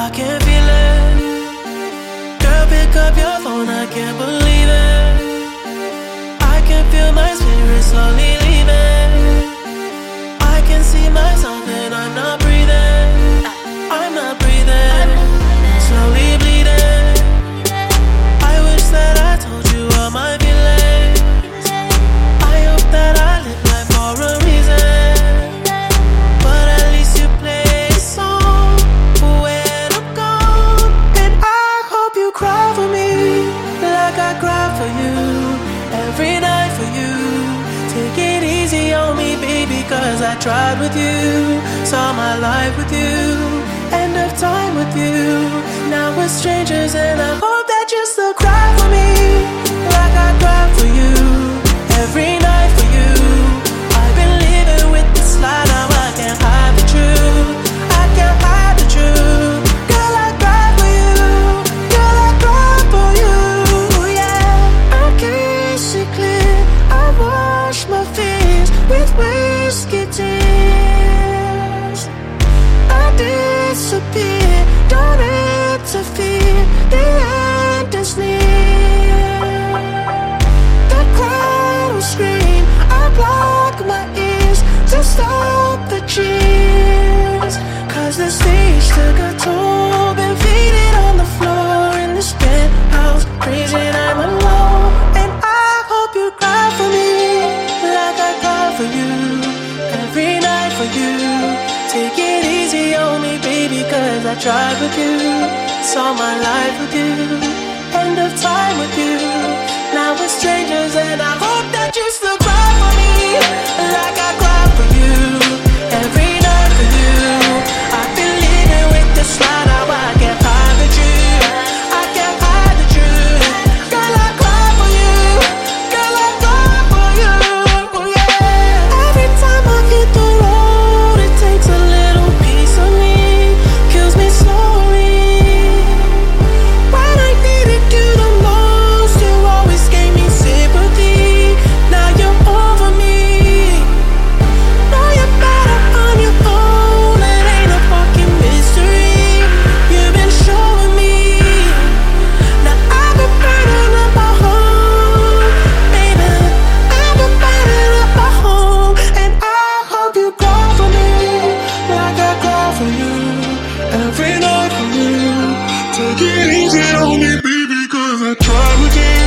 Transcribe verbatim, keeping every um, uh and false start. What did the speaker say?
I can feel it. Girl, pick up your phone, I can't believe it. I can feel my spirit slowly leaving. I can see myself and I'm not breathing. I'm not breathing, slowly bleeding. I wish that I told you all my feelings. I hope that I live life for a reason. But at least you play a song when I'm gone. And I hope you cry for me like I cry for you every night for you. Take it easy on me, baby, cause I tried with you. Saw my life with you, end of time with you. Now we're strangers and I hope that you still cry for me like I cry for you every night for you. I've been living with this lie, now I can't hide the truth. I can't hide the truth. Girl, I cry for you. Girl, I cry for you. Yeah, I can't see clear. I wash my fears with whiskey tears. I disappear, don't interfere. The end is near. The crowd will scream. I block my ears to stop the cheers. Cause the stage took a toll. Been faded on the floor in this penthouse. Crazy and I'm alone. And I hope you cry for me like I cry for you every night for you. Take it easy on me, baby, cause I tried with you. Saw my life with you, end of time with you. Now we're strangers and I hope that you still cry for me like I cry for you every night for you. I've been living with this lie, now I can't hide the truth. I can't hide the truth. Girl, I cry for you. Girl, I cry for you. Oh, yeah. Every time I hit the road, it takes a little piece of me, kills me slowly. When I needed you the most, you always gave me sympathy. Now you're over me. Know you're better on your own. It ain't a fucking mystery. You've been showing me. Now I've been burning up my home, baby. I've been burning up my home. And I hope you cry for me like I cry for you every night for you. Take it easy on me, baby, cause I tried with you.